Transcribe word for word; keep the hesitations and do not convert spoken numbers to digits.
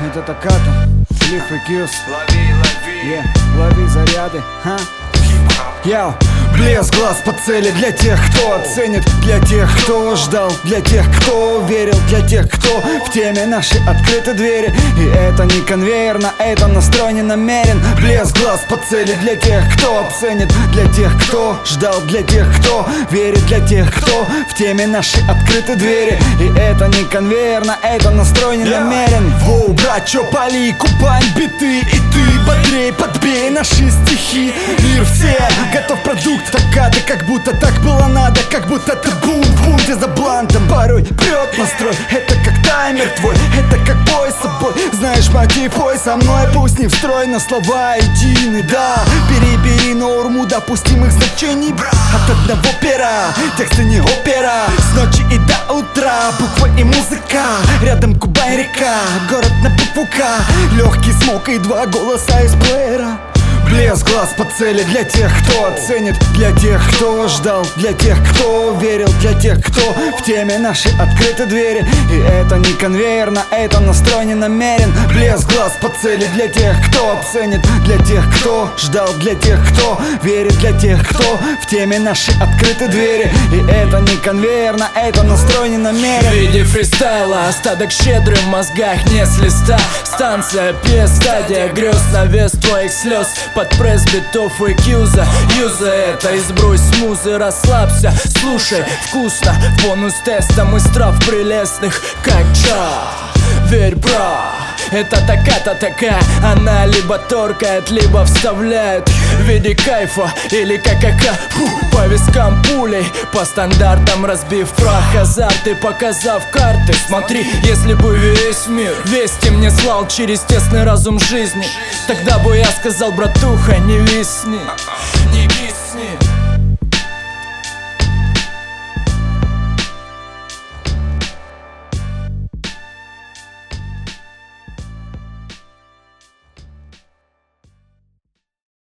Это Такато, Flip и Кьюз. Лови, лови, Yeah, лови заряды, ха? Йоу, блеск глаз по цели для тех, кто оценит, для тех, кто ждал, для тех, кто верил, для тех, кто в теме нашей открыты двери. И это не конвейерно, это настрой не намерен. Блеск глаз по цели для тех, кто оценит, для тех, кто ждал, для тех, кто верит, для тех, кто в теме нашей открыты двери. И это не конвейерно, это настрой не намерен. Воу, брат, чё пали, купань биты, и ты бодрей, подбей наши стихи. Мир все, готов продукт, Такато, как будто так было надо, как будто ты бум-бум, ты за блантом порой прет настрой. Это как таймер твой, это как бой с собой. Знаешь мотив, ой, со мной пусть не встрой, но слова едины, да. Перебери норму допустимых значений от одного пера. Тексты не опера, с ночи и до утра, буквы и музыка. Рядом Кубань река, город на Пупука. Легкий смог и два голоса из плеера. Блеск глаз по цели для тех, кто оценит, для тех, кто ждал, для тех, кто верил, для тех, кто в теме нашей открыты двери. И это не конвейерно, это настрой не намерен. Блеск глаз по цели для тех, кто оценит, для тех, кто ждал, для тех, кто верит, для тех, кто в теме нашей открыты двери. И это не конвейерно, это настрой не намерен. В виде фристайла остаток щедрый в мозгах, не с листа. Станция пес, стадия грез, на вес твоих слез. Под пресс битов и кьюза, юза это, избрось смузы, расслабься. Слушай, вкусно, бонус тестом из трав прелестных, как ча. Верь, бра, это Такато такая, она либо торкает, либо вставляет в виде кайфа или ка-ка-ка. Фу, по вискам пулей, по стандартам разбив прах, азарт и показав карты. Смотри, если бы весь мир вести мне слал через тесный разум жизни, тогда бы я сказал, братуха, не висни.